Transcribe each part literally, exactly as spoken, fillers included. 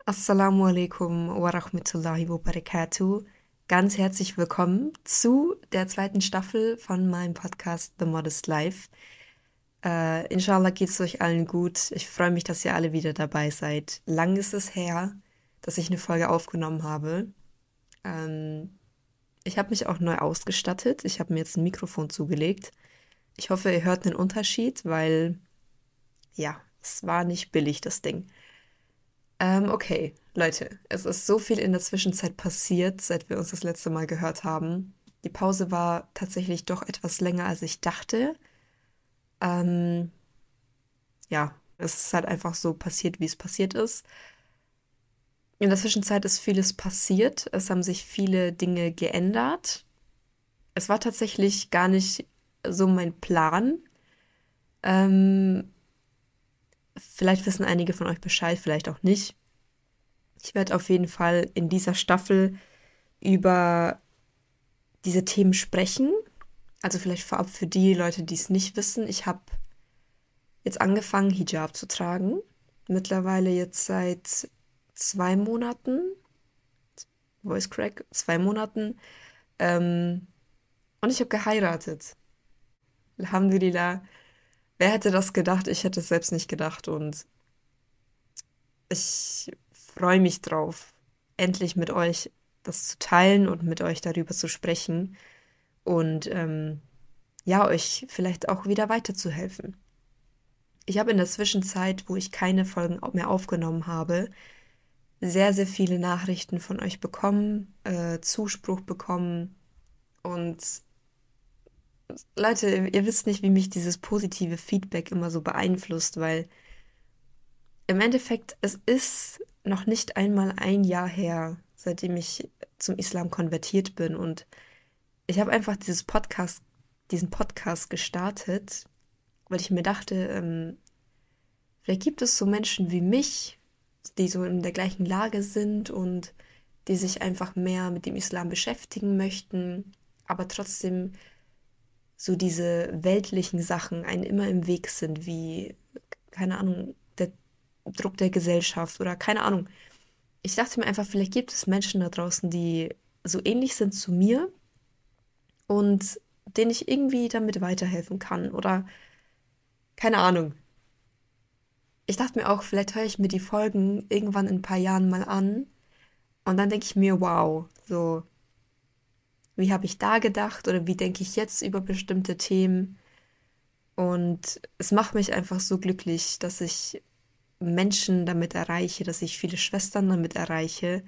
Assalamu alaikum wa rahmatullahi wa barakatuh. Ganz herzlich willkommen zu der zweiten Staffel von meinem Podcast The Modest Life. Äh, inshallah geht es euch allen gut. Ich freue mich, dass ihr alle wieder dabei seid. Lang ist es her, dass ich eine Folge aufgenommen habe. Ähm, ich habe mich auch neu ausgestattet. Ich habe mir jetzt ein Mikrofon zugelegt. Ich hoffe, ihr hört einen Unterschied, weil ja, es war nicht billig, das Ding. Ähm, okay, Leute, es ist so viel in der Zwischenzeit passiert, seit wir uns das letzte Mal gehört haben. Die Pause war tatsächlich doch etwas länger, als ich dachte. Ähm, ja, es ist halt einfach so passiert, wie es passiert ist. In der Zwischenzeit ist vieles passiert. Es haben sich viele Dinge geändert. Es war tatsächlich gar nicht so mein Plan. Ähm, Vielleicht wissen einige von euch Bescheid, vielleicht auch nicht. Ich werde auf jeden Fall in dieser Staffel über diese Themen sprechen. Also vielleicht vorab für die Leute, die es nicht wissen. Ich habe jetzt angefangen, Hijab zu tragen. Mittlerweile jetzt seit zwei Monaten. Voice Crack, zwei Monaten. Ähm, und ich habe geheiratet. Alhamdulillah. Wer hätte das gedacht? Ich hätte es selbst nicht gedacht. Und ich freue mich drauf, endlich mit euch das zu teilen und mit euch darüber zu sprechen. Und ähm, ja, euch vielleicht auch wieder weiterzuhelfen. Ich habe in der Zwischenzeit, wo ich keine Folgen mehr aufgenommen habe, sehr, sehr viele Nachrichten von euch bekommen, äh, Zuspruch bekommen. Und Leute, ihr wisst nicht, wie mich dieses positive Feedback immer so beeinflusst, weil im Endeffekt, es ist noch nicht einmal ein Jahr her, seitdem ich zum Islam konvertiert bin. Und ich habe einfach dieses Podcast, diesen Podcast gestartet, weil ich mir dachte, ähm, vielleicht gibt es so Menschen wie mich, die so in der gleichen Lage sind und die sich einfach mehr mit dem Islam beschäftigen möchten, aber trotzdem so diese weltlichen Sachen einem immer im Weg sind, wie, keine Ahnung, der Druck der Gesellschaft oder keine Ahnung. Ich dachte mir einfach, vielleicht gibt es Menschen da draußen, die so ähnlich sind zu mir und denen ich irgendwie damit weiterhelfen kann oder keine Ahnung. Ich dachte mir auch, vielleicht höre ich mir die Folgen irgendwann in ein paar Jahren mal an und dann denke ich mir, wow, so, wie habe ich da gedacht oder wie denke ich jetzt über bestimmte Themen? Und es macht mich einfach so glücklich, dass ich Menschen damit erreiche, dass ich viele Schwestern damit erreiche.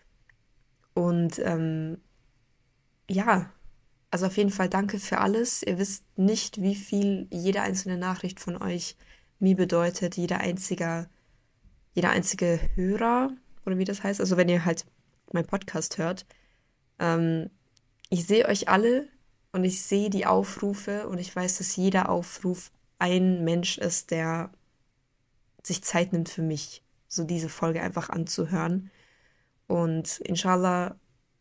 Und ähm, ja, also auf jeden Fall danke für alles. Ihr wisst nicht, wie viel jede einzelne Nachricht von euch mir bedeutet, jeder einzige, jeder einzige Hörer oder wie das heißt. Also wenn ihr halt meinen Podcast hört. Ähm, Ich sehe euch alle und ich sehe die Aufrufe und ich weiß, dass jeder Aufruf ein Mensch ist, der sich Zeit nimmt für mich, so diese Folge einfach anzuhören. Und inshallah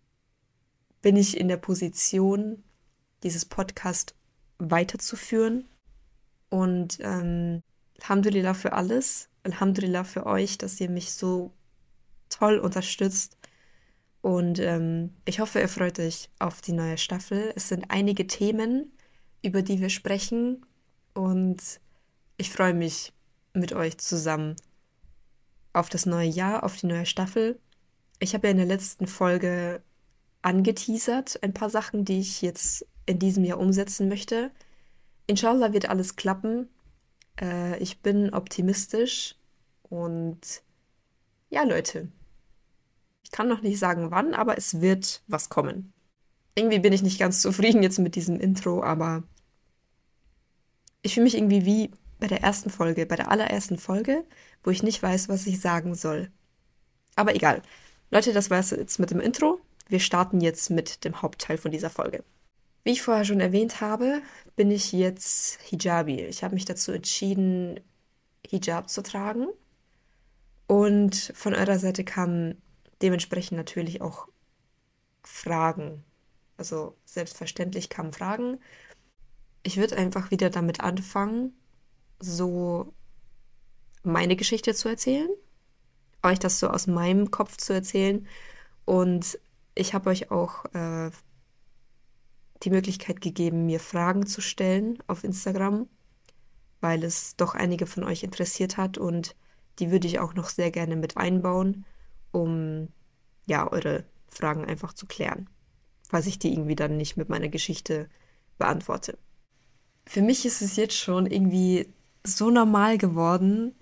bin ich in der Position, dieses Podcast weiterzuführen. Und ähm, Alhamdulillah für alles. Alhamdulillah für euch, dass ihr mich so toll unterstützt. Und ähm, ich hoffe, ihr freut euch auf die neue Staffel. Es sind einige Themen, über die wir sprechen. Und ich freue mich mit euch zusammen auf das neue Jahr, auf die neue Staffel. Ich habe ja in der letzten Folge angeteasert, ein paar Sachen, die ich jetzt in diesem Jahr umsetzen möchte. Inshallah wird alles klappen. Äh, ich bin optimistisch. Und ja, Leute. Ich kann noch nicht sagen, wann, aber es wird was kommen. Irgendwie bin ich nicht ganz zufrieden jetzt mit diesem Intro, aber ich fühle mich irgendwie wie bei der ersten Folge, bei der allerersten Folge, wo ich nicht weiß, was ich sagen soll. Aber egal. Leute, das war es jetzt mit dem Intro. Wir starten jetzt mit dem Hauptteil von dieser Folge. Wie ich vorher schon erwähnt habe, bin ich jetzt Hijabi. Ich habe mich dazu entschieden, Hijab zu tragen. Und von eurer Seite kamen dementsprechend natürlich auch Fragen. Also selbstverständlich kamen Fragen. Ich würde einfach wieder damit anfangen, so meine Geschichte zu erzählen euch das so aus meinem Kopf zu erzählen. Und ich habe euch auch äh, die Möglichkeit gegeben, mir Fragen zu stellen auf Instagram, weil es doch einige von euch interessiert hat und die würde ich auch noch sehr gerne mit einbauen, um ja, eure Fragen einfach zu klären, falls ich die irgendwie dann nicht mit meiner Geschichte beantworte. Für mich ist es jetzt schon irgendwie so normal geworden,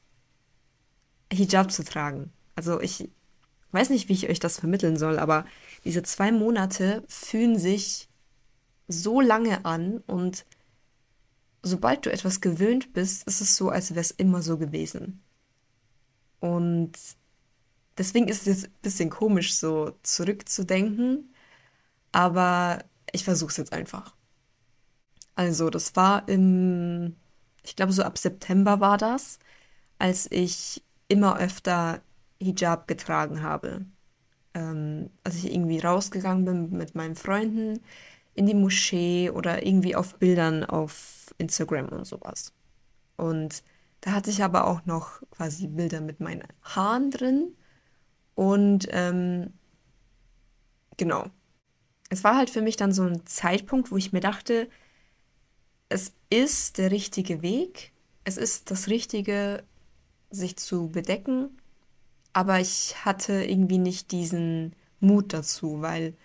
Hijab zu tragen. Also ich weiß nicht, wie ich euch das vermitteln soll, aber diese zwei Monate fühlen sich so lange an und sobald du etwas gewöhnt bist, ist es so, als wäre es immer so gewesen. Und deswegen ist es jetzt ein bisschen komisch, so zurückzudenken, aber ich versuche es jetzt einfach. Also, das war im, ich glaube, so ab September war das, als ich immer öfter Hijab getragen habe. Ähm, als ich irgendwie rausgegangen bin mit meinen Freunden in die Moschee oder irgendwie auf Bildern auf Instagram und sowas. Und da hatte ich aber auch noch quasi Bilder mit meinen Haaren drin. Und ähm, genau. Es war halt für mich dann so ein Zeitpunkt, wo ich mir dachte, es ist der richtige Weg. Es ist das Richtige, sich zu bedecken. Aber ich hatte irgendwie nicht diesen Mut dazu, weil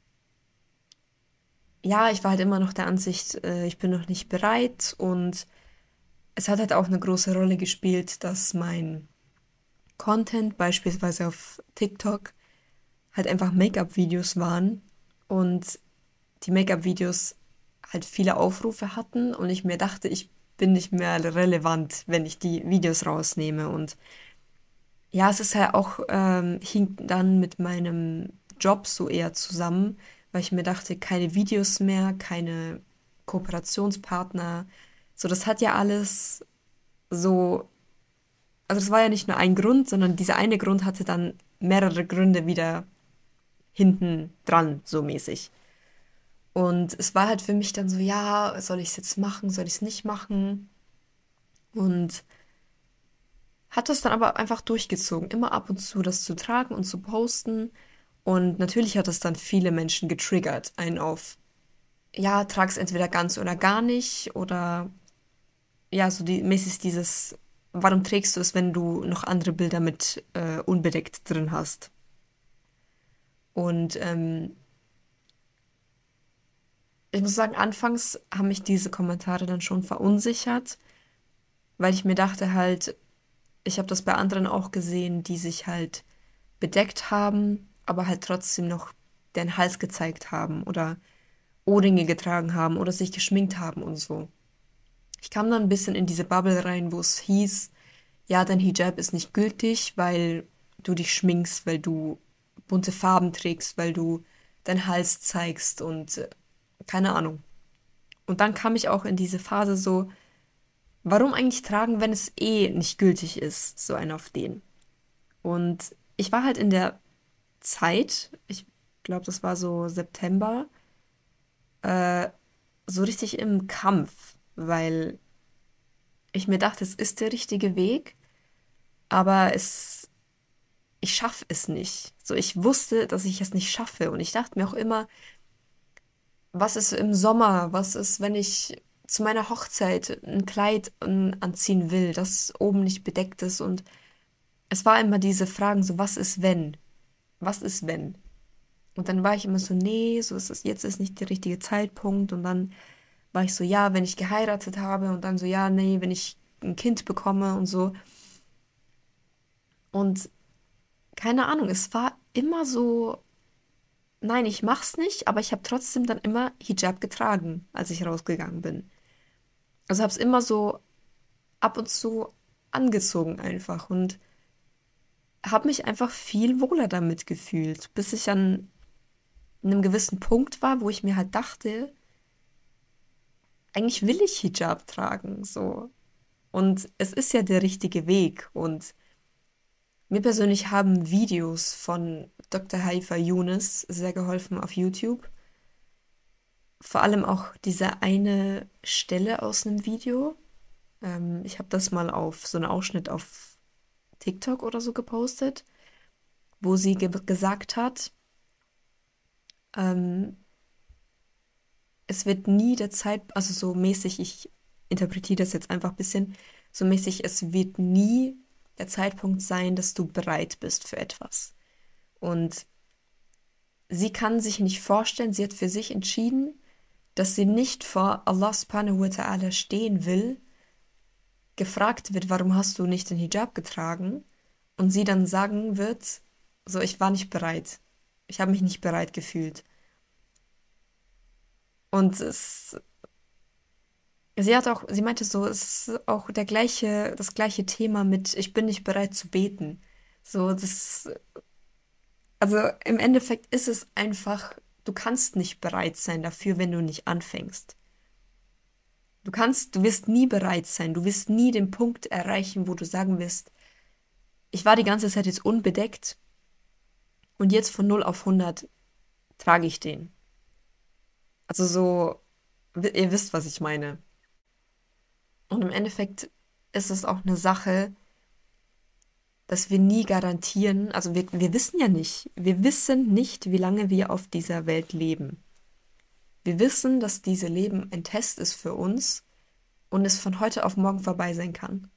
ja, ich war halt immer noch der Ansicht, äh, ich bin noch nicht bereit. Und es hat halt auch eine große Rolle gespielt, dass mein Content beispielsweise auf TikTok halt einfach Make-up-Videos waren und die Make-up-Videos halt viele Aufrufe hatten und ich mir dachte, ich bin nicht mehr relevant, wenn ich die Videos rausnehme. Und ja, es ist halt auch, ähm, hing dann mit meinem Job so eher zusammen, weil ich mir dachte, keine Videos mehr, keine Kooperationspartner. So, das hat ja alles so, also das war ja nicht nur ein Grund, sondern dieser eine Grund hatte dann mehrere Gründe wieder hinten dran, so mäßig. Und es war halt für mich dann so, ja, soll ich es jetzt machen, soll ich es nicht machen? Und hat das dann aber einfach durchgezogen, immer ab und zu das zu tragen und zu posten. Und natürlich hat das dann viele Menschen getriggert, einen auf, ja, trag es entweder ganz oder gar nicht. Oder ja, so die, mäßig dieses, warum trägst du es, wenn du noch andere Bilder mit äh, unbedeckt drin hast? Und ähm, ich muss sagen, anfangs haben mich diese Kommentare dann schon verunsichert, weil ich mir dachte halt, ich habe das bei anderen auch gesehen, die sich halt bedeckt haben, aber halt trotzdem noch den Hals gezeigt haben oder Ohrringe getragen haben oder sich geschminkt haben und so. Ich kam dann ein bisschen in diese Bubble rein, wo es hieß, ja, dein Hijab ist nicht gültig, weil du dich schminkst, weil du bunte Farben trägst, weil du deinen Hals zeigst und äh, keine Ahnung. Und dann kam ich auch in diese Phase so, warum eigentlich tragen, wenn es eh nicht gültig ist, so ein auf den. Und ich war halt in der Zeit, ich glaube, das war so September, äh, so richtig im Kampf, weil ich mir dachte, es ist der richtige Weg, aber es, ich schaffe es nicht. So, ich wusste, dass ich es nicht schaffe und ich dachte mir auch immer, was ist im Sommer? Was ist, wenn ich zu meiner Hochzeit ein Kleid ähm, anziehen will, das oben nicht bedeckt ist? Und es war immer diese Fragen, so, was ist wenn? Was ist wenn? Und dann war ich immer so, nee, so ist es, jetzt ist nicht der richtige Zeitpunkt. Und dann war ich so, ja, wenn ich geheiratet habe. Und dann so, ja, nee, wenn ich ein Kind bekomme und so. Und keine Ahnung, es war immer so, nein, ich mach's nicht, aber ich habe trotzdem dann immer Hijab getragen, als ich rausgegangen bin. Also habe es immer so ab und zu angezogen einfach und habe mich einfach viel wohler damit gefühlt, bis ich an einem gewissen Punkt war, wo ich mir halt dachte, eigentlich will ich Hijab tragen, so. Und es ist ja der richtige Weg. Und mir persönlich haben Videos von Doktor Haifa Younes sehr geholfen auf YouTube. Vor allem auch diese eine Stelle aus einem Video. Ähm, ich habe das mal auf so einen Ausschnitt auf TikTok oder so gepostet, wo sie ge gesagt hat, ähm, es wird nie der Zeit, also so mäßig, ich interpretiere das jetzt einfach ein bisschen, so mäßig, es wird nie der Zeitpunkt sein, dass du bereit bist für etwas. Und sie kann sich nicht vorstellen, sie hat für sich entschieden, dass sie nicht vor Allah subhanahu wa ta'ala stehen will, gefragt wird, warum hast du nicht den Hijab getragen? Und sie dann sagen wird, so, ich war nicht bereit. Ich habe mich nicht bereit gefühlt. Und es, sie hat auch, sie meinte so, es ist auch der gleiche, das gleiche Thema mit, ich bin nicht bereit zu beten. So, das, also im Endeffekt ist es einfach, du kannst nicht bereit sein dafür, wenn du nicht anfängst. Du kannst, du wirst nie bereit sein, du wirst nie den Punkt erreichen, wo du sagen wirst, ich war die ganze Zeit jetzt unbedeckt und jetzt von null auf hundert trage ich den. Also so, wi- ihr wisst, was ich meine. Und im Endeffekt ist es auch eine Sache, dass wir nie garantieren, also wir, wir wissen ja nicht, wir wissen nicht, wie lange wir auf dieser Welt leben. Wir wissen, dass dieses Leben ein Test ist für uns und es von heute auf morgen vorbei sein kann.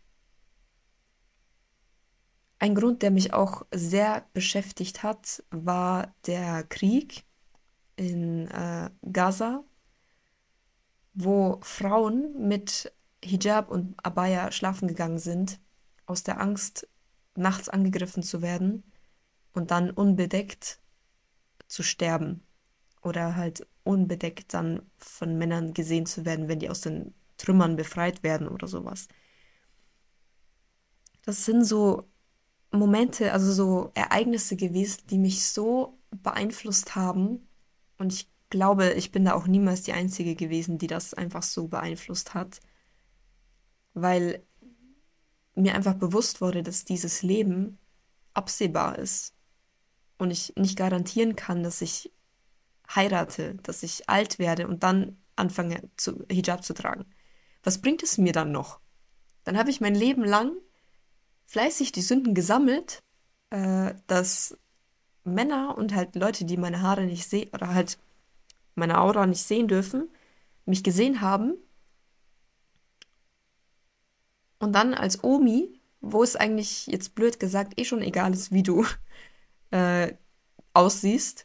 Ein Grund, der mich auch sehr beschäftigt hat, war der Krieg in äh, Gaza, wo Frauen mit Hijab und Abaya schlafen gegangen sind, aus der Angst, nachts angegriffen zu werden und dann unbedeckt zu sterben oder halt unbedeckt dann von Männern gesehen zu werden, wenn die aus den Trümmern befreit werden oder sowas. Das sind so Momente, also so Ereignisse gewesen, die mich so beeinflusst haben. Und ich glaube, ich bin da auch niemals die Einzige gewesen, die das einfach so beeinflusst hat, weil mir einfach bewusst wurde, dass dieses Leben absehbar ist und ich nicht garantieren kann, dass ich heirate, dass ich alt werde und dann anfange, zu, Hijab zu tragen. Was bringt es mir dann noch? Dann habe ich mein Leben lang fleißig die Sünden gesammelt, äh, dass Männer und halt Leute, die meine Haare nicht sehen oder halt meine Aura nicht sehen dürfen, mich gesehen haben und dann als Omi, wo es eigentlich jetzt blöd gesagt eh schon egal ist, wie du äh, aussiehst,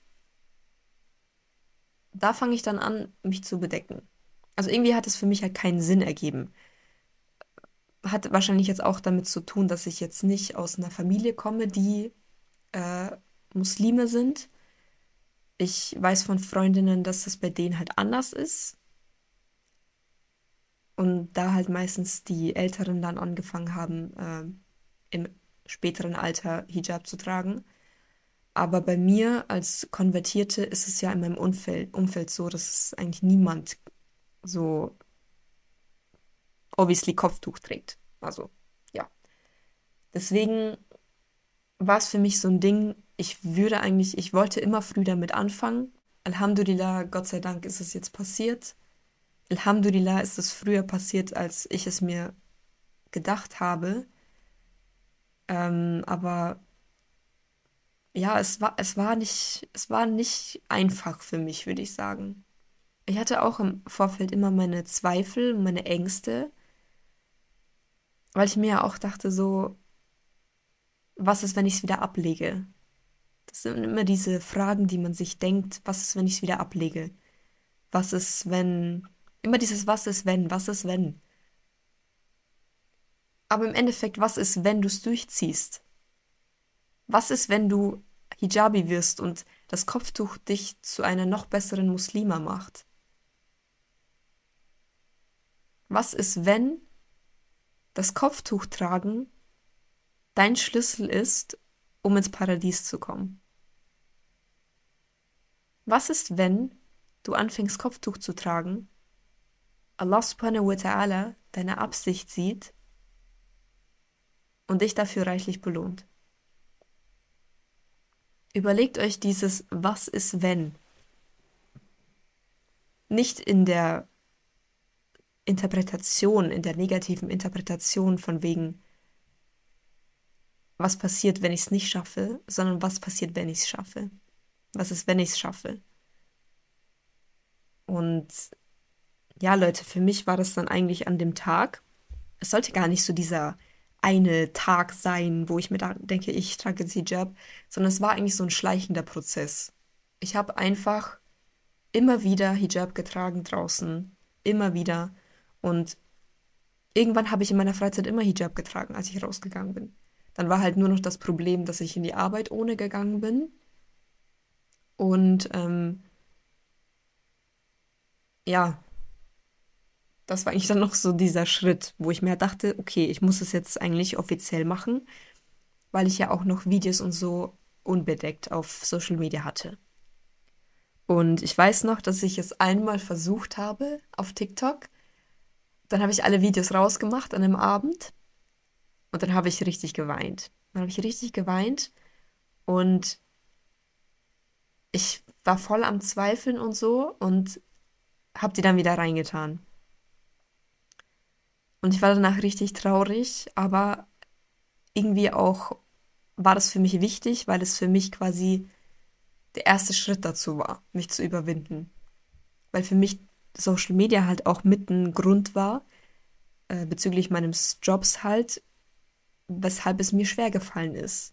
da fange ich dann an, mich zu bedecken. Also irgendwie hat es für mich halt keinen Sinn ergeben. Hat wahrscheinlich jetzt auch damit zu tun, dass ich jetzt nicht aus einer Familie komme, die äh, Muslime sind. Ich weiß von Freundinnen, dass das bei denen halt anders ist. Und da halt meistens die Älteren dann angefangen haben, ähm, im späteren Alter Hijab zu tragen. Aber bei mir als Konvertierte ist es ja in meinem Umfeld, Umfeld so, dass es eigentlich niemand so obviously Kopftuch trägt. Also, ja. Deswegen war es für mich so ein Ding, ich würde eigentlich, ich wollte immer früh damit anfangen. Alhamdulillah, Gott sei Dank ist es jetzt passiert. Alhamdulillah ist es früher passiert, als ich es mir gedacht habe. Ähm, aber ja, es war, es war nicht, es war nicht einfach für mich, würde ich sagen. Ich hatte auch im Vorfeld immer meine Zweifel, meine Ängste, weil ich mir ja auch dachte, so, was ist, wenn ich es wieder ablege? Das sind immer diese Fragen, die man sich denkt, was ist, wenn ich es wieder ablege? Was ist, wenn, immer dieses was ist, wenn, was ist, wenn? Aber im Endeffekt, was ist, wenn du es durchziehst? Was ist, wenn du Hijabi wirst und das Kopftuch dich zu einer noch besseren Muslima macht? Was ist, wenn das Kopftuch tragen dein Schlüssel ist, um ins Paradies zu kommen? Was ist, wenn du anfängst, Kopftuch zu tragen, Allah subhanahu wa ta'ala deine Absicht sieht und dich dafür reichlich belohnt? Überlegt euch dieses Was ist, wenn? Nicht in der Interpretation, in der negativen Interpretation von wegen, was passiert, wenn ich es nicht schaffe, sondern was passiert, wenn ich es schaffe. Was ist, wenn ich es schaffe? Und ja, Leute, für mich war das dann eigentlich an dem Tag. Es sollte gar nicht so dieser eine Tag sein, wo ich mir da denke, ich trage jetzt Hijab, sondern es war eigentlich so ein schleichender Prozess. Ich habe einfach immer wieder Hijab getragen draußen, immer wieder. Und irgendwann habe ich in meiner Freizeit immer Hijab getragen, als ich rausgegangen bin. Dann war halt nur noch das Problem, dass ich in die Arbeit ohne gegangen bin. Und ähm, ja, das war eigentlich dann noch so dieser Schritt, wo ich mir dachte, okay, ich muss es jetzt eigentlich offiziell machen, weil ich ja auch noch Videos und so unbedeckt auf Social Media hatte. Und ich weiß noch, dass ich es einmal versucht habe auf TikTok. Dann habe ich alle Videos rausgemacht an einem Abend und dann habe ich richtig geweint. Dann habe ich richtig geweint und ich war voll am Zweifeln und so und habe die dann wieder reingetan. Und ich war danach richtig traurig, aber irgendwie auch war das für mich wichtig, weil es für mich quasi der erste Schritt dazu war, mich zu überwinden. Weil für mich Social Media halt auch mit ein Grund war, äh, bezüglich meines Jobs halt, weshalb es mir schwer gefallen ist.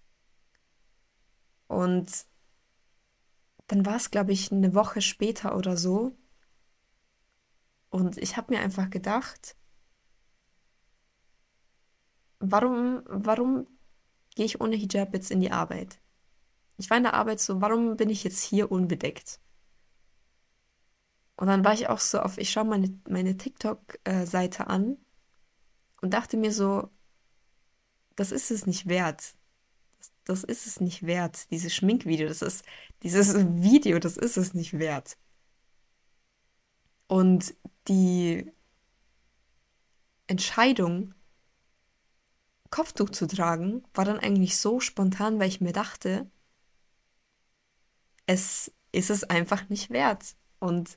Und dann war es, glaube ich, eine Woche später oder so. Und ich habe mir einfach gedacht, warum, warum gehe ich ohne Hijab jetzt in die Arbeit? Ich war in der Arbeit so, warum bin ich jetzt hier unbedeckt? Und dann war ich auch so auf, ich schaue meine, meine TikTok-Seite an und dachte mir so, das ist es nicht wert. Das, das ist es nicht wert. Dieses Schminkvideo, das ist, dieses Video, das ist es nicht wert. Und die Entscheidung, Kopftuch zu tragen, war dann eigentlich so spontan, weil ich mir dachte, es ist es einfach nicht wert. Und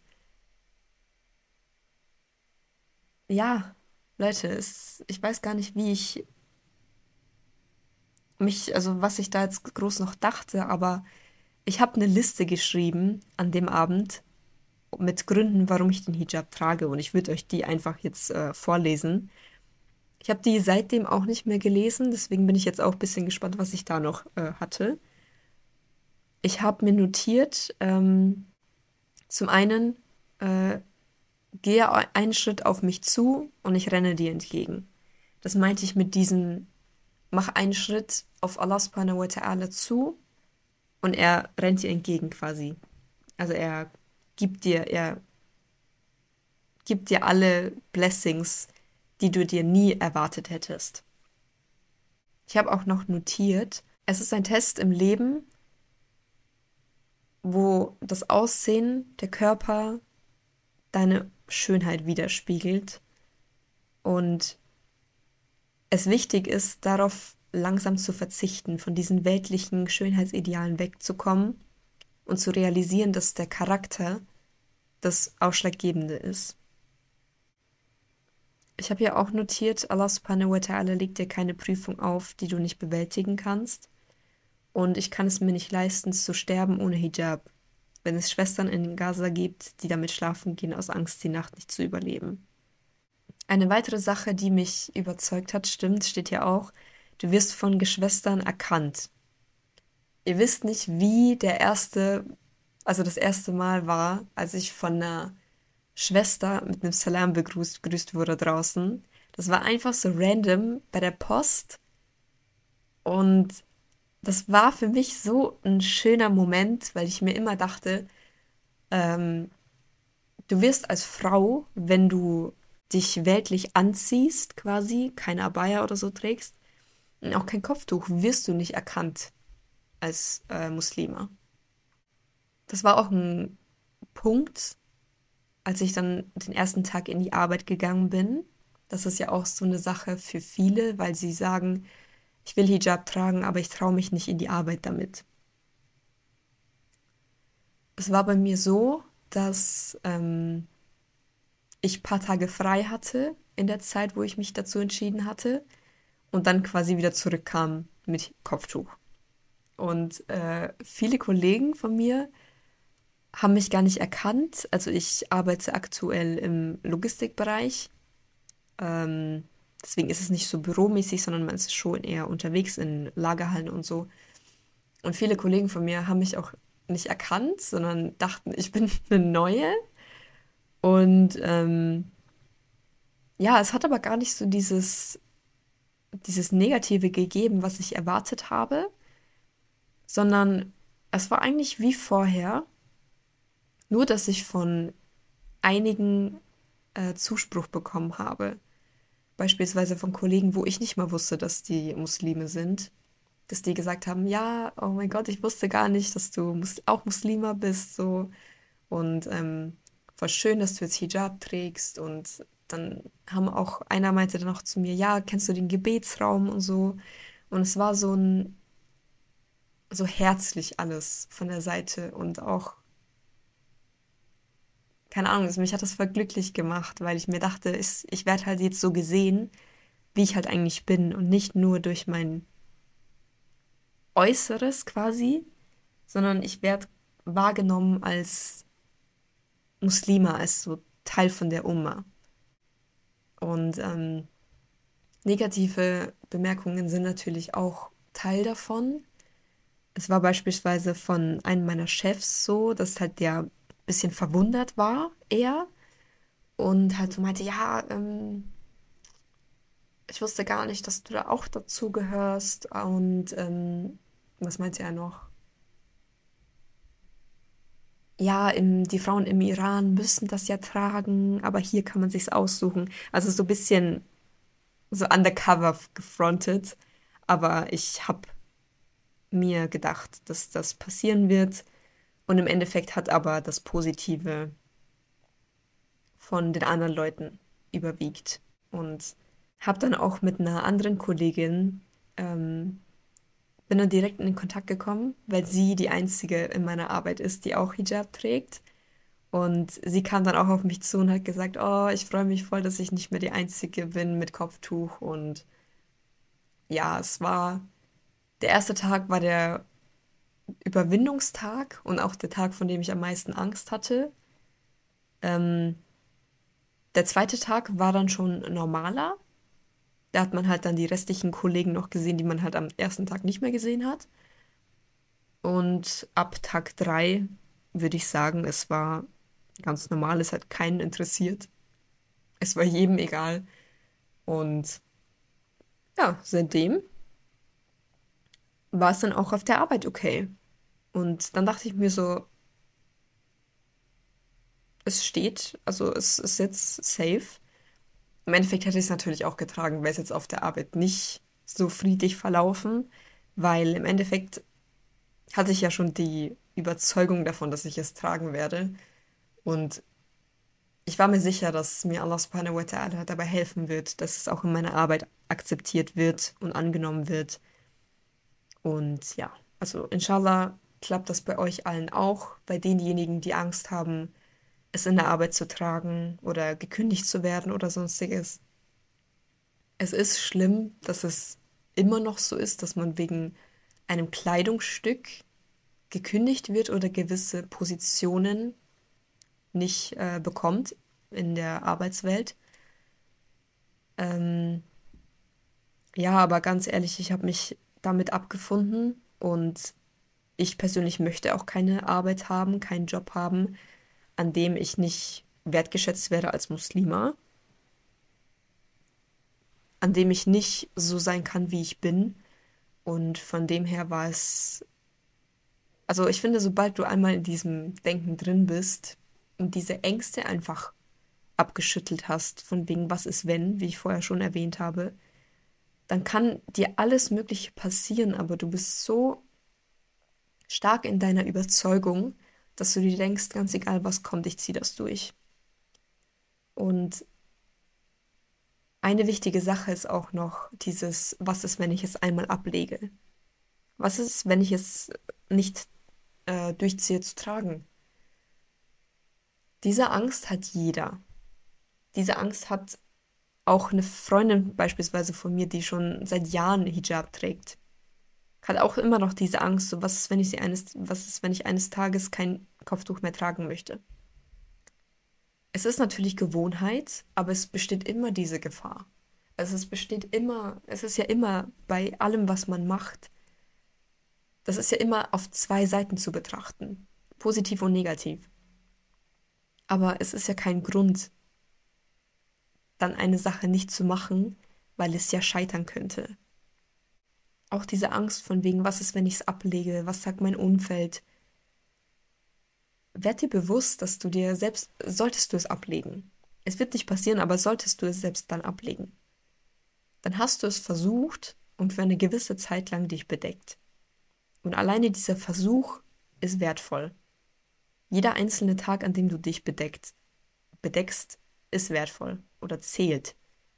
ja, Leute, es, ich weiß gar nicht, wie ich mich, also was ich da jetzt groß noch dachte, aber ich habe eine Liste geschrieben an dem Abend mit Gründen, warum ich den Hijab trage. Und ich würde euch die einfach jetzt äh, vorlesen. Ich habe die seitdem auch nicht mehr gelesen, deswegen bin ich jetzt auch ein bisschen gespannt, was ich da noch äh, hatte. Ich habe mir notiert, ähm, zum einen, äh, gehe einen Schritt auf mich zu und ich renne dir entgegen. Das meinte ich mit diesem, mach einen Schritt auf Allah subhanahu wa ta'ala zu und er rennt dir entgegen quasi. Also er gibt dir, er gibt dir alle Blessings, die du dir nie erwartet hättest. Ich habe auch noch notiert, es ist ein Test im Leben, wo das Aussehen, der Körper deine Schönheit widerspiegelt und es wichtig ist, darauf langsam zu verzichten, von diesen weltlichen Schönheitsidealen wegzukommen und zu realisieren, dass der Charakter das Ausschlaggebende ist. Ich habe ja auch notiert, Allah subhanahu wa ta'ala legt dir keine Prüfung auf, die du nicht bewältigen kannst. Und ich kann es mir nicht leisten, zu sterben ohne Hijab, wenn es Schwestern in Gaza gibt, die damit schlafen gehen, aus Angst, die Nacht nicht zu überleben. Eine weitere Sache, die mich überzeugt hat, stimmt, steht ja auch, du wirst von Geschwistern erkannt. Ihr wisst nicht, wie der erste, also das erste Mal war, als ich von einer Schwester mit einem Salam begrüßt, begrüßt wurde draußen. Das war einfach so random bei der Post und das war für mich so ein schöner Moment, weil ich mir immer dachte, ähm, du wirst als Frau, wenn du dich weltlich anziehst, quasi, keine Abaya oder so trägst, und auch kein Kopftuch, wirst du nicht erkannt als äh, Muslima. Das war auch ein Punkt, als ich dann den ersten Tag in die Arbeit gegangen bin. Das ist ja auch so eine Sache für viele, weil sie sagen, ich will Hijab tragen, aber ich traue mich nicht in die Arbeit damit. Es war bei mir so, dass ähm, ich ein paar Tage frei hatte in der Zeit, wo ich mich dazu entschieden hatte und dann quasi wieder zurückkam mit Kopftuch. Und äh, viele Kollegen von mir haben mich gar nicht erkannt. Also ich arbeite aktuell im Logistikbereich. Ähm, Deswegen ist es nicht so büromäßig, sondern man ist schon eher unterwegs in Lagerhallen und so. Und viele Kollegen von mir haben mich auch nicht erkannt, sondern dachten, ich bin eine Neue. Und ähm, ja, es hat aber gar nicht so dieses, dieses Negative gegeben, was ich erwartet habe, sondern es war eigentlich wie vorher, nur dass ich von einigen äh, Zuspruch bekommen habe. Beispielsweise von Kollegen, wo ich nicht mal wusste, dass die Muslime sind, dass die gesagt haben, ja, oh mein Gott, ich wusste gar nicht, dass du mus auch Muslima bist, so. Und ähm, voll schön, dass du jetzt Hijab trägst. Und dann haben auch, einer meinte dann auch zu mir, ja, kennst du den Gebetsraum und so. Und es war so ein, so herzlich alles von der Seite und auch, keine Ahnung, also mich hat das voll glücklich gemacht, weil ich mir dachte, ich, ich werde halt jetzt so gesehen, wie ich halt eigentlich bin und nicht nur durch mein Äußeres quasi, sondern ich werde wahrgenommen als Muslima, als so Teil von der Umma. Und ähm, negative Bemerkungen sind natürlich auch Teil davon. Es war beispielsweise von einem meiner Chefs so, dass halt der ein bisschen verwundert war, eher, und halt so meinte, ja, ähm, ich wusste gar nicht, dass du da auch dazu gehörst. Und ähm, was meinte er noch? Ja, im, die Frauen im Iran müssen das ja tragen, aber hier kann man sich's aussuchen. Also so ein bisschen so undercover gefrontet. Aber ich habe mir gedacht, dass das passieren wird. Und im Endeffekt hat aber das Positive von den anderen Leuten überwiegt. Und habe dann auch mit einer anderen Kollegin, ähm, bin dann direkt in Kontakt gekommen, weil sie die einzige in meiner Arbeit ist, die auch Hijab trägt. Und sie kam dann auch auf mich zu und hat gesagt, oh, ich freue mich voll, dass ich nicht mehr die Einzige bin mit Kopftuch. Und ja, es war, der erste Tag war der Überwindungstag und auch der Tag, von dem ich am meisten Angst hatte. Ähm, Der zweite Tag war dann schon normaler. Da hat man halt dann die restlichen Kollegen noch gesehen, die man halt am ersten Tag nicht mehr gesehen hat. Und ab Tag drei würde ich sagen, es war ganz normal, es hat keinen interessiert. Es war jedem egal. Und ja, seitdem war es dann auch auf der Arbeit okay. Und dann dachte ich mir so, es steht, also es ist jetzt safe. Im Endeffekt hätte ich es natürlich auch getragen, wäre es jetzt auf der Arbeit nicht so friedlich verlaufen, weil im Endeffekt hatte ich ja schon die Überzeugung davon, dass ich es tragen werde. Und ich war mir sicher, dass mir Allah subhanahu wa ta'ala dabei helfen wird, dass es auch in meiner Arbeit akzeptiert wird und angenommen wird. Und ja, also inshallah klappt das bei euch allen auch, bei denjenigen, die Angst haben, es in der Arbeit zu tragen oder gekündigt zu werden oder sonstiges. Es ist schlimm, dass es immer noch so ist, dass man wegen einem Kleidungsstück gekündigt wird oder gewisse Positionen nicht äh, bekommt in der Arbeitswelt. Ähm, ja, aber ganz ehrlich, ich habe mich damit abgefunden und ich persönlich möchte auch keine Arbeit haben, keinen Job haben, an dem ich nicht wertgeschätzt werde als Muslima, an dem ich nicht so sein kann, wie ich bin. Und von dem her war es, also ich finde, sobald du einmal in diesem Denken drin bist und diese Ängste einfach abgeschüttelt hast, von wegen was ist wenn, wie ich vorher schon erwähnt habe, dann kann dir alles Mögliche passieren, aber du bist so stark in deiner Überzeugung, dass du dir denkst, ganz egal was kommt, ich ziehe das durch. Und eine wichtige Sache ist auch noch dieses, was ist, wenn ich es einmal ablege? Was ist, wenn ich es nicht äh, durchziehe zu tragen? Diese Angst hat jeder. Diese Angst hat auch eine Freundin beispielsweise von mir, die schon seit Jahren Hijab trägt. Hat auch immer noch diese Angst, so was ist, wenn ich sie eines, was ist, wenn ich eines Tages kein Kopftuch mehr tragen möchte. Es ist natürlich Gewohnheit, aber es besteht immer diese Gefahr. Also es besteht immer, es ist ja immer bei allem, was man macht, das ist ja immer auf zwei Seiten zu betrachten, positiv und negativ. Aber es ist ja kein Grund, dann eine Sache nicht zu machen, weil es ja scheitern könnte. Auch diese Angst von wegen, was ist, wenn ich es ablege, was sagt mein Umfeld. Werd dir bewusst, dass du dir selbst, solltest du es ablegen. Es wird nicht passieren, aber solltest du es selbst dann ablegen. Dann hast du es versucht und für eine gewisse Zeit lang dich bedeckt. Und alleine dieser Versuch ist wertvoll. Jeder einzelne Tag, an dem du dich bedeckt, bedeckst, ist wertvoll oder zählt.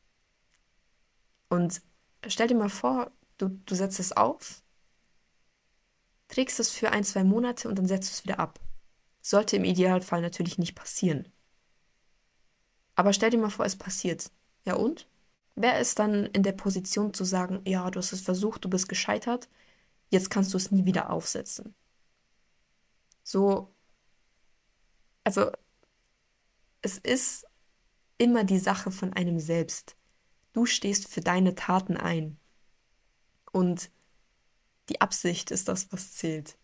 Und stell dir mal vor, du, du setzt es auf, trägst es für ein, zwei Monate und dann setzt du es wieder ab. Sollte im Idealfall natürlich nicht passieren. Aber stell dir mal vor, es passiert. Ja und? Wer ist dann in der Position zu sagen, ja, du hast es versucht, du bist gescheitert, jetzt kannst du es nie wieder aufsetzen? So, also es ist immer die Sache von einem selbst. Du stehst für deine Taten ein. Und die Absicht ist das, was zählt.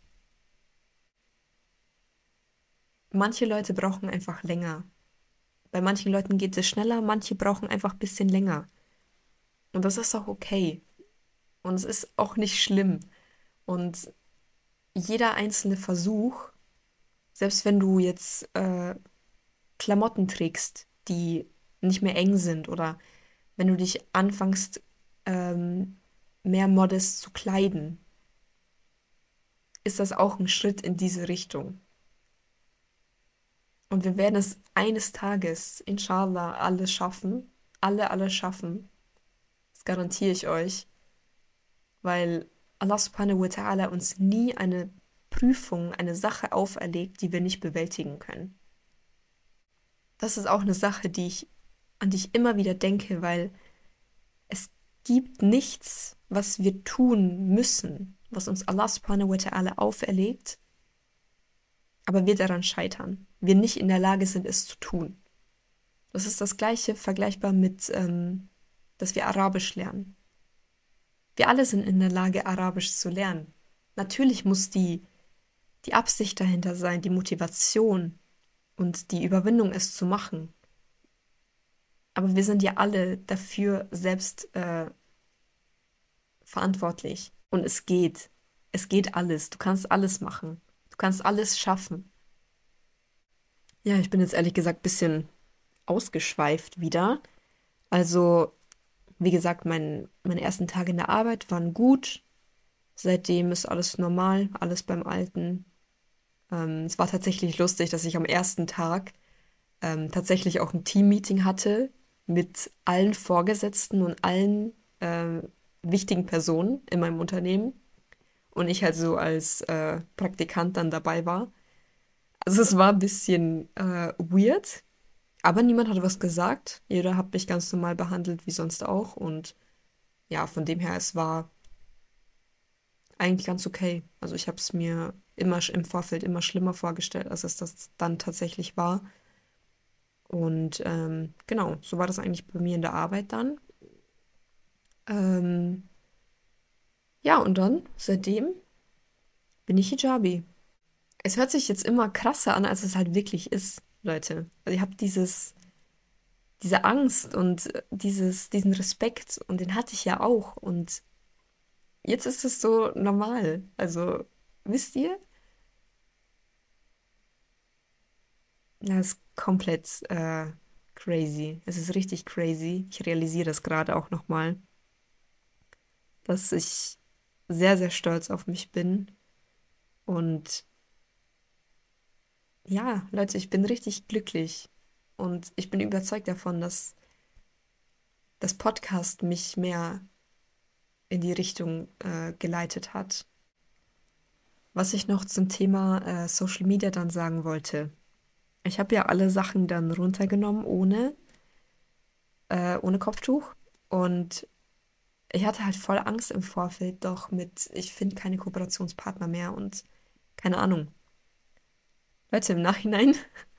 Manche Leute brauchen einfach länger. Bei manchen Leuten geht es schneller, manche brauchen einfach ein bisschen länger. Und das ist auch okay. Und es ist auch nicht schlimm. Und jeder einzelne Versuch, selbst wenn du jetzt äh, Klamotten trägst, die nicht mehr eng sind oder wenn du dich anfängst, ähm, mehr modest zu kleiden, ist das auch ein Schritt in diese Richtung. Und wir werden es eines Tages, inshallah, alle schaffen. Alle, alle schaffen. Das garantiere ich euch. Weil Allah subhanahu wa ta'ala uns nie eine Prüfung, eine Sache auferlegt, die wir nicht bewältigen können. Das ist auch eine Sache, die ich, an die ich immer wieder denke, weil es gibt nichts, was wir tun müssen, was uns Allah subhanahu wa ta'ala auferlegt, aber wir daran scheitern. Wir nicht in der Lage sind, es zu tun. Das ist das Gleiche, vergleichbar mit, ähm, dass wir Arabisch lernen. Wir alle sind in der Lage, Arabisch zu lernen. Natürlich muss die, die Absicht dahinter sein, die Motivation und die Überwindung, es zu machen. Aber wir sind ja alle dafür selbst äh, verantwortlich. Und es geht. Es geht alles. Du kannst alles machen. Du kannst alles schaffen. Ja, ich bin jetzt ehrlich gesagt ein bisschen ausgeschweift wieder. Also, wie gesagt, mein, meine ersten Tage in der Arbeit waren gut. Seitdem ist alles normal, alles beim Alten. Ähm, es war tatsächlich lustig, dass ich am ersten Tag ähm, tatsächlich auch ein Teammeeting hatte mit allen Vorgesetzten und allen äh, wichtigen Personen in meinem Unternehmen. Und ich halt so als äh, Praktikant dann dabei war. Also es war ein bisschen äh, weird, aber niemand hat was gesagt. Jeder hat mich ganz normal behandelt, wie sonst auch. Und ja, von dem her, es war eigentlich ganz okay. Also ich habe es mir immer sch- im Vorfeld immer schlimmer vorgestellt, als es das dann tatsächlich war. Und ähm, genau, so war das eigentlich bei mir in der Arbeit dann. Ähm, ja, und dann, seitdem bin ich Hijabi. Es hört sich jetzt immer krasser an, als es halt wirklich ist, Leute. Also ich habe dieses, diese Angst und äh, dieses, diesen Respekt und den hatte ich ja auch. Und jetzt ist es so normal. Also, wisst ihr? Ja, es ist komplett äh, crazy. Es ist richtig crazy. Ich realisiere das gerade auch nochmal, dass ich sehr, sehr stolz auf mich bin. Und ja, Leute, ich bin richtig glücklich. Und ich bin überzeugt davon, dass das Podcast mich mehr in die Richtung äh, geleitet hat. Was ich noch zum Thema äh, Social Media dann sagen wollte. Ich habe ja alle Sachen dann runtergenommen ohne, äh, ohne Kopftuch. Und ich hatte halt voll Angst im Vorfeld, doch mit, ich finde keine Kooperationspartner mehr und keine Ahnung. Leute, im Nachhinein,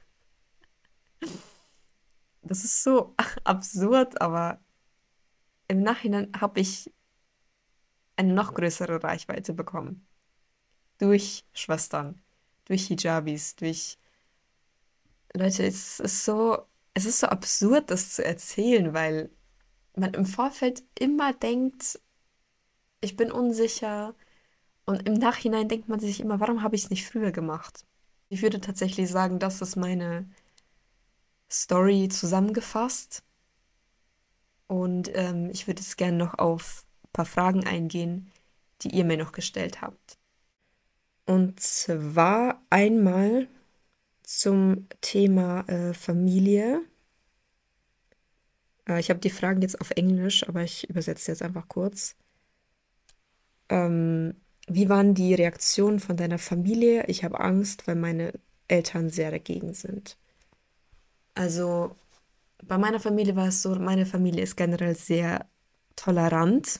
das ist so absurd, aber im Nachhinein habe ich eine noch größere Reichweite bekommen. Durch Schwestern, durch Hijabis, durch Leute, es ist so, es ist so absurd, das zu erzählen, weil man im Vorfeld immer denkt, ich bin unsicher und im Nachhinein denkt man sich immer, warum habe ich es nicht früher gemacht? Ich würde tatsächlich sagen, das ist meine Story zusammengefasst und ähm, ich würde jetzt gerne noch auf ein paar Fragen eingehen, die ihr mir noch gestellt habt. Und zwar einmal zum Thema äh, Familie. Äh, ich habe die Fragen jetzt auf Englisch, aber ich übersetze jetzt einfach kurz. Ähm, Wie waren die Reaktionen von deiner Familie? Ich habe Angst, weil meine Eltern sehr dagegen sind. Also bei meiner Familie war es so, meine Familie ist generell sehr tolerant.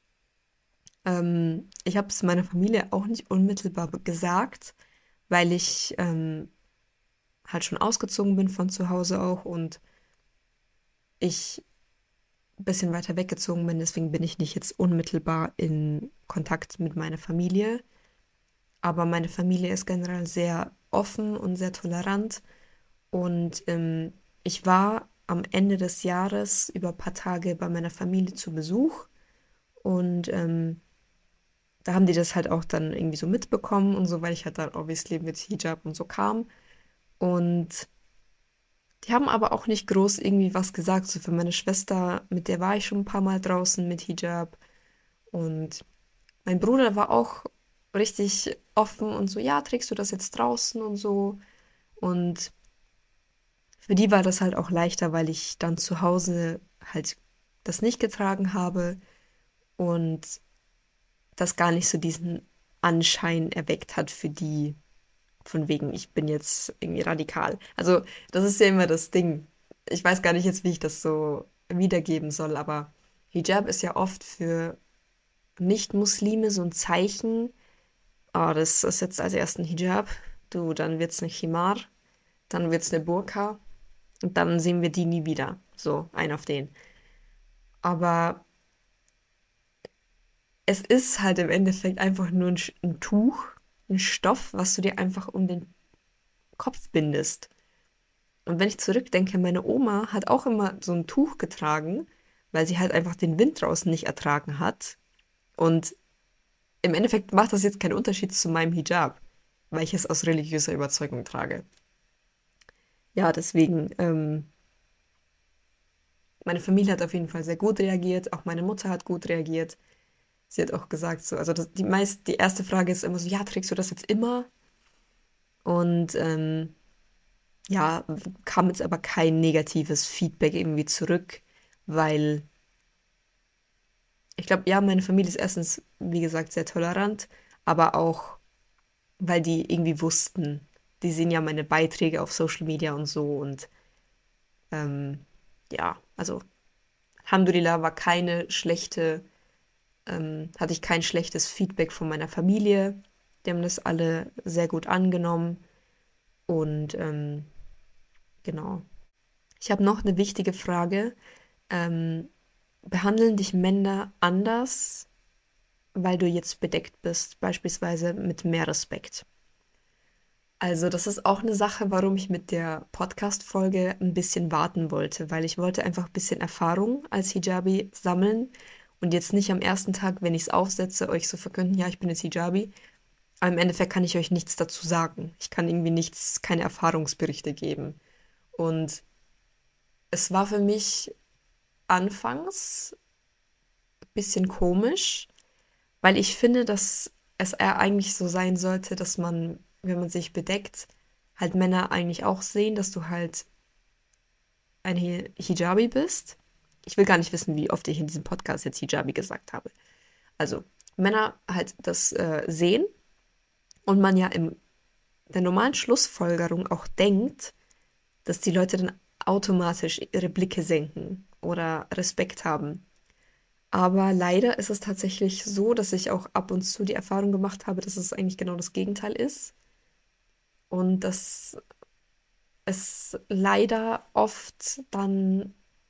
Ähm, ich habe es meiner Familie auch nicht unmittelbar gesagt, weil ich ähm, halt schon ausgezogen bin von zu Hause auch und ich ein bisschen weiter weggezogen bin. Deswegen bin ich nicht jetzt unmittelbar in Kontakt mit meiner Familie. Aber meine Familie ist generell sehr offen und sehr tolerant. Und ähm, ich war am Ende des Jahres über ein paar Tage bei meiner Familie zu Besuch. Und ähm, da haben die das halt auch dann irgendwie so mitbekommen und so, weil ich halt dann obviously mit Hijab und so kam. Und die haben aber auch nicht groß irgendwie was gesagt. So für meine Schwester, mit der war ich schon ein paar Mal draußen mit Hijab. Und mein Bruder war auch richtig offen und so, ja, trägst du das jetzt draußen und so. Und für die war das halt auch leichter, weil ich dann zu Hause halt das nicht getragen habe und das gar nicht so diesen Anschein erweckt hat für die, von wegen, ich bin jetzt irgendwie radikal. Also, das ist ja immer das Ding. Ich weiß gar nicht jetzt, wie ich das so wiedergeben soll, aber Hijab ist ja oft für Nicht-Muslime so ein Zeichen. Ah, das ist jetzt als ersten Hijab. Du, dann wird's eine Chimar, dann wird's eine Burka und dann sehen wir die nie wieder. So, ein auf den. Aber es ist halt im Endeffekt einfach nur ein, Sch- ein Tuch, ein Stoff, was du dir einfach um den Kopf bindest. Und wenn ich zurückdenke, meine Oma hat auch immer so ein Tuch getragen, weil sie halt einfach den Wind draußen nicht ertragen hat. Und im Endeffekt macht das jetzt keinen Unterschied zu meinem Hijab, weil ich es aus religiöser Überzeugung trage. Ja, deswegen, ähm, meine Familie hat auf jeden Fall sehr gut reagiert, auch meine Mutter hat gut reagiert. Sie hat auch gesagt, so, also das, die meist, die erste Frage ist immer so, ja, trägst du das jetzt immer? Und ähm, ja, kam jetzt aber kein negatives Feedback irgendwie zurück, weil ich glaube, ja, meine Familie ist erstens, wie gesagt, sehr tolerant, aber auch, weil die irgendwie wussten, die sehen ja meine Beiträge auf Social Media und so und ähm, ja, also Alhamdulillah war keine schlechte, ähm, hatte ich kein schlechtes Feedback von meiner Familie. Die haben das alle sehr gut angenommen und ähm, genau. Ich habe noch eine wichtige Frage. Ähm, Behandeln dich Männer anders, weil du jetzt bedeckt bist, beispielsweise mit mehr Respekt? Also, das ist auch eine Sache, warum ich mit der Podcast-Folge ein bisschen warten wollte, weil ich wollte einfach ein bisschen Erfahrung als Hijabi sammeln und jetzt nicht am ersten Tag, wenn ich es aufsetze, euch so verkünden, ja, ich bin jetzt Hijabi. Aber im Endeffekt kann ich euch nichts dazu sagen. Ich kann irgendwie nichts, keine Erfahrungsberichte geben. Und es war für mich anfangs ein bisschen komisch, weil ich finde, dass es eher eigentlich so sein sollte, dass man, wenn man sich bedeckt, halt Männer eigentlich auch sehen, dass du halt ein Hi- Hijabi bist. Ich will gar nicht wissen, wie oft ich in diesem Podcast jetzt Hijabi gesagt habe. Also, Männer halt das äh, sehen und man ja in der normalen Schlussfolgerung auch denkt, dass die Leute dann automatisch ihre Blicke senken oder Respekt haben. Aber leider ist es tatsächlich so, dass ich auch ab und zu die Erfahrung gemacht habe, dass es eigentlich genau das Gegenteil ist. Und dass es leider oft dann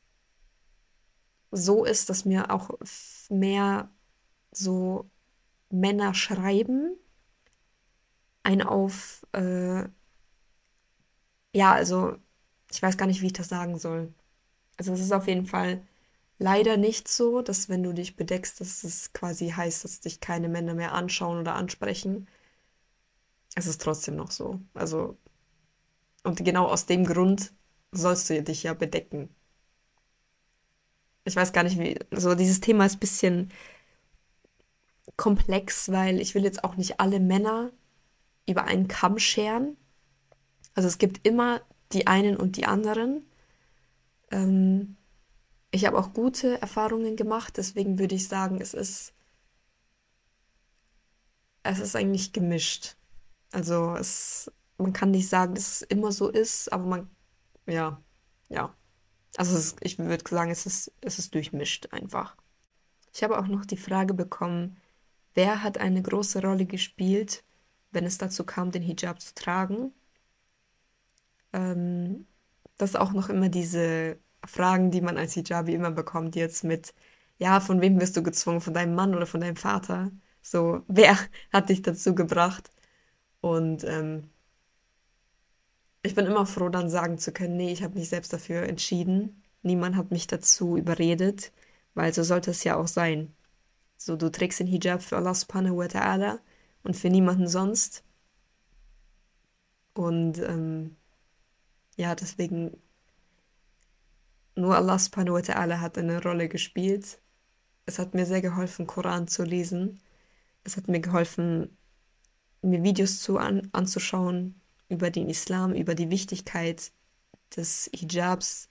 so ist, dass mir auch f- mehr so Männer schreiben, ein auf, äh, ja, also ich weiß gar nicht, wie ich das sagen soll. Also es ist auf jeden Fall leider nicht so, dass wenn du dich bedeckst, dass es quasi heißt, dass dich keine Männer mehr anschauen oder ansprechen. Es ist trotzdem noch so. Also, und genau aus dem Grund sollst du dich ja bedecken. Ich weiß gar nicht, wie, so dieses Thema ist ein bisschen komplex, weil ich will jetzt auch nicht alle Männer über einen Kamm scheren. Also es gibt immer die einen und die anderen. Ähm, Ich habe auch gute Erfahrungen gemacht, deswegen würde ich sagen, es ist, es ist eigentlich gemischt. Also es, man kann nicht sagen, dass es immer so ist, aber man, ja, ja. Also es, ich würde sagen, es ist, es ist durchmischt einfach. Ich habe auch noch die Frage bekommen, wer hat eine große Rolle gespielt, wenn es dazu kam, den Hijab zu tragen? Ähm, Das ist auch noch immer diese Fragen, die man als Hijabi immer bekommt, jetzt mit, ja, von wem wirst du gezwungen, von deinem Mann oder von deinem Vater? So, wer hat dich dazu gebracht? Und ähm, ich bin immer froh, dann sagen zu können, nee, ich habe mich selbst dafür entschieden. Niemand hat mich dazu überredet, weil so sollte es ja auch sein. So, du trägst den Hijab für Allah subhanahu wa ta'ala und für niemanden sonst. Und ähm, ja, deswegen, nur Allah subhanahu wa ta'ala hat eine Rolle gespielt. Es hat mir sehr geholfen, Koran zu lesen. Es hat mir geholfen, mir Videos zu an, anzuschauen über den Islam, über die Wichtigkeit des Hijabs.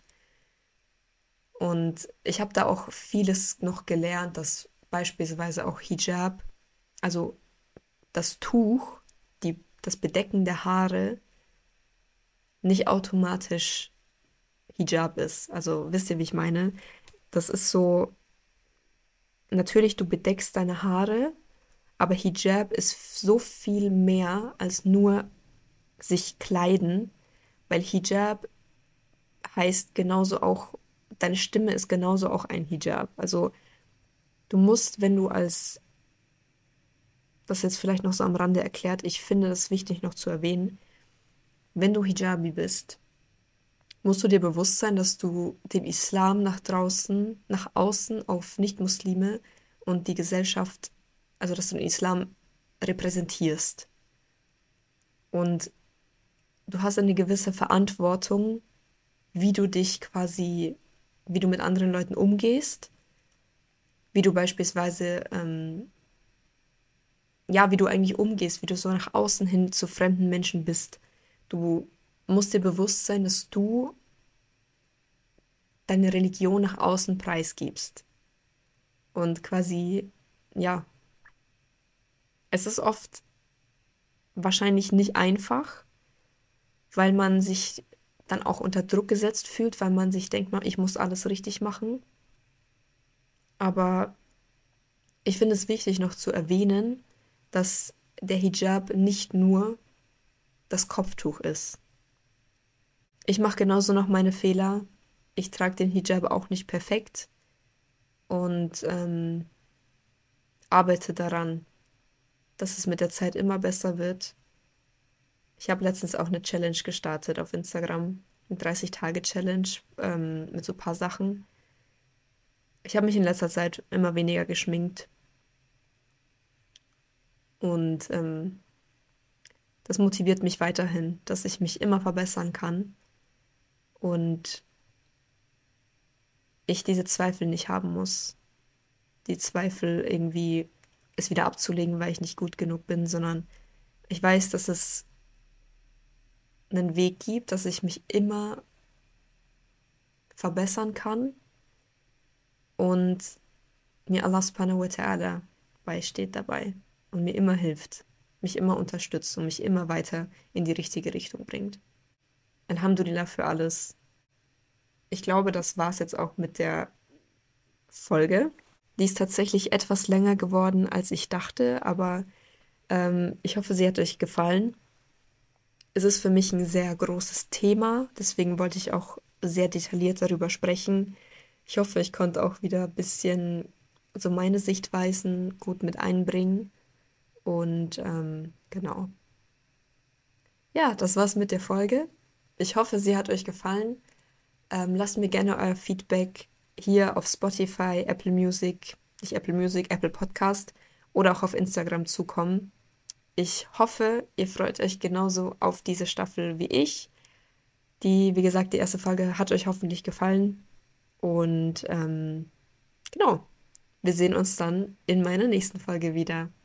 Und ich habe da auch vieles noch gelernt, dass beispielsweise auch Hijab, also das Tuch, die, das Bedecken der Haare, nicht automatisch Hijab ist. Also wisst ihr, wie ich meine? Das ist so, natürlich, du bedeckst deine Haare, aber Hijab ist so viel mehr als nur sich kleiden, weil Hijab heißt genauso auch, deine Stimme ist genauso auch ein Hijab. Also du musst, wenn du als, das jetzt vielleicht noch so am Rande erklärt, ich finde das wichtig noch zu erwähnen, wenn du Hijabi bist, musst du dir bewusst sein, dass du den Islam nach draußen, nach außen auf Nichtmuslime und die Gesellschaft, also dass du den Islam repräsentierst. Und du hast eine gewisse Verantwortung, wie du dich quasi, wie du mit anderen Leuten umgehst, wie du beispielsweise, ähm, ja, wie du eigentlich umgehst, wie du so nach außen hin zu fremden Menschen bist. Du musst dir bewusst sein, dass du deine Religion nach außen preisgibst. Und quasi, ja, es ist oft wahrscheinlich nicht einfach, weil man sich dann auch unter Druck gesetzt fühlt, weil man sich denkt, ich muss alles richtig machen. Aber ich finde es wichtig noch zu erwähnen, dass der Hijab nicht nur das Kopftuch ist. Ich mache genauso noch meine Fehler. Ich trage den Hijab auch nicht perfekt und ähm, arbeite daran, dass es mit der Zeit immer besser wird. Ich habe letztens auch eine Challenge gestartet auf Instagram, eine dreißig-Tage-Challenge ähm, mit so ein paar Sachen. Ich habe mich in letzter Zeit immer weniger geschminkt und ähm, das motiviert mich weiterhin, dass ich mich immer verbessern kann und ich diese Zweifel nicht haben muss. Die Zweifel irgendwie es wieder abzulegen, weil ich nicht gut genug bin, sondern ich weiß, dass es einen Weg gibt, dass ich mich immer verbessern kann und mir Allah subhanahu wa ta'ala beisteht dabei und mir immer hilft, mich immer unterstützt und mich immer weiter in die richtige Richtung bringt. Alhamdulillah für alles. Ich glaube, das war's jetzt auch mit der Folge. Die ist tatsächlich etwas länger geworden, als ich dachte, aber ähm, ich hoffe, sie hat euch gefallen. Es ist für mich ein sehr großes Thema, deswegen wollte ich auch sehr detailliert darüber sprechen. Ich hoffe, ich konnte auch wieder ein bisschen so meine Sichtweisen gut mit einbringen. Und ähm, genau. Ja, das war's mit der Folge. Ich hoffe, sie hat euch gefallen. Ähm, lasst mir gerne euer Feedback hier auf Spotify, Apple Music, nicht Apple Music, Apple Podcast oder auch auf Instagram zukommen. Ich hoffe, ihr freut euch genauso auf diese Staffel wie ich. Die, wie gesagt, die erste Folge hat euch hoffentlich gefallen. Und ähm, genau, wir sehen uns dann in meiner nächsten Folge wieder.